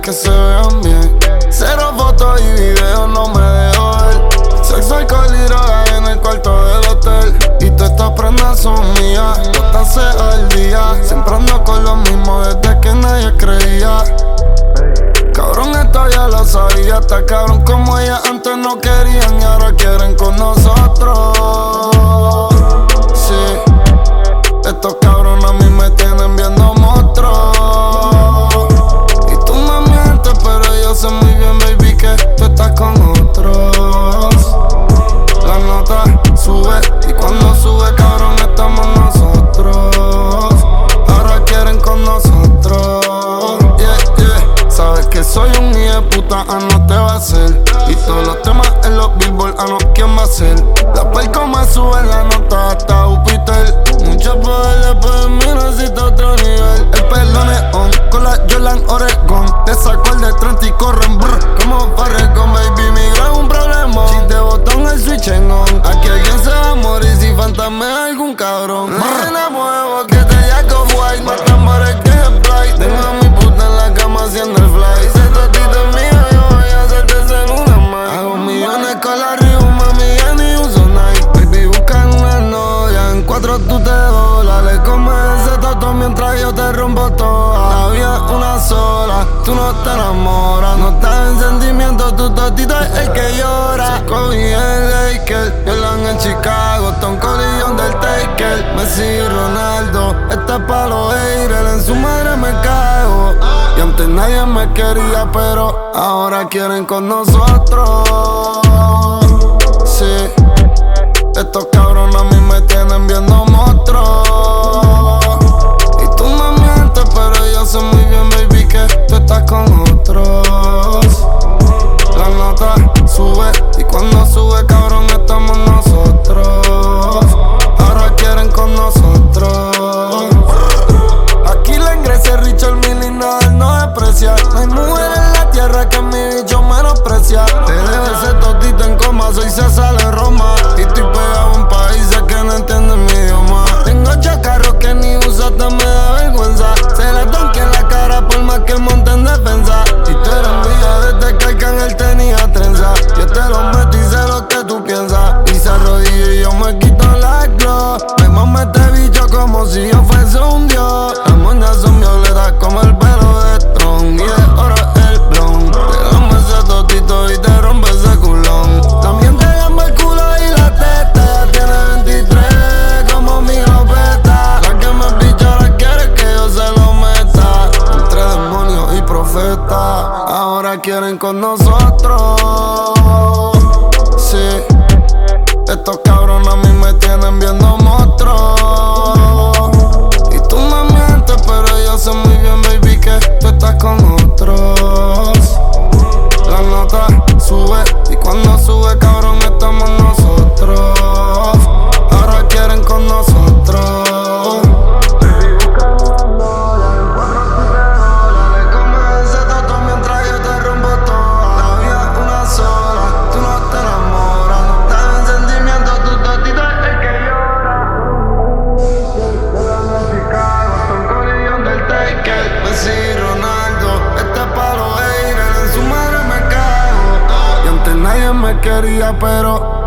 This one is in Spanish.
que se vean bien. Cero fotos y videos no me dejo ver. Sexo, alcohol y droga en el cuarto del hotel. Y todas estas prendas son mías, botarse al día. Siempre ando con lo mismo desde que nadie creía. Cabrón, esto ya lo sabía. Está cabrón como ellas antes no querían y ahora quieren con nosotros. Sí, estos cabrones a mí me tienen viendo monstruos. Y tú me mientes, pero yo sé muy bien, baby, que tú estás con otros. La nota sube y cuando sube, cabrón, estamos nosotros. Ahora quieren con nosotros. Yeah, yeah. Sabes que soy un hijo de puta, no te va a hacer. Y todos los temas en los billboard, no, ¿quién va a ser? La perco me sube la nota hasta Júpiter. Mucho poder después de mí necesito otro nivel. El pelo neón con la Jordan Oregon. Te saco el de 30 y corren brr, como Farrecon, baby, mi gran un problema. Si te botón el switch en on, aquí alguien se va a morir si fantasmea algún cabrón. Nena, muevo que te jaco white, más tambores que el fly. Tengo a mi puta en la cama haciendo el fly. Ese totito es mío, yo voy a hacerte ser una más. Hago millones con la Rio, mami, ya ni uso Nike. Baby, buscan una novia, en 4 tú te doblas. Le comes ese toto mientras yo te rompo toda. La vida es una sola, tú no te enamoras. No estás en sentimiento, tu totito es el que llora. Kobe y el Laker, Jordan en Chicago, Tom Collillón del Taker. Messi y Ronaldo, este es pa' los haters, en su madre me cago. Y antes nadie me quería, pero ahora quieren con nosotros. Sí, estos cabrones a mí me tienen viendo monstruos. Y tú me mientes, pero yo sé muy bien, baby, que tú estás con otros. La nota sube y cuando sube, cabrón, estamos nosotros. Ahora quieren con nosotros. Aquí la ingresa Richard Mille y nada él no desprecia. No hay mujer en la tierra que mi bicho menosprecia. Te dejo ese totito en coma, soy César de Roma. Y estoy pegado en países que no entienden mi idioma. Tengo 8 carros que ni uso, hasta me da vergüenza. Se la tanque en la cara por más que monte en defensa. Y tú eres mía desde que Arcángel tenía trenza. Yo te lo meto y sé lo que tú piensas. Y se arrodilla y yo me quito la glow. Me mamo este bicho como si yo fuese un dios. Las moñas son violetas como el pelo de Tron. Y de oro el blon. Te damos ese totito y te rompe ese culón. También te llamo el culo y la teta. Ya tiene 23 como mi jopeta. La que me picha ahora quiere que yo se lo meta. Entre demonios y profetas, ahora quieren con nosotros. Sí, estos cabrones a mí me tienen viendo monstruos. Y tú me mientes, pero yo sé muy bien, baby, que tú estás con otros. La nota sube y cuando sube, cabrón, estamos nosotros. Ahora quieren con nosotros. Me quería, pero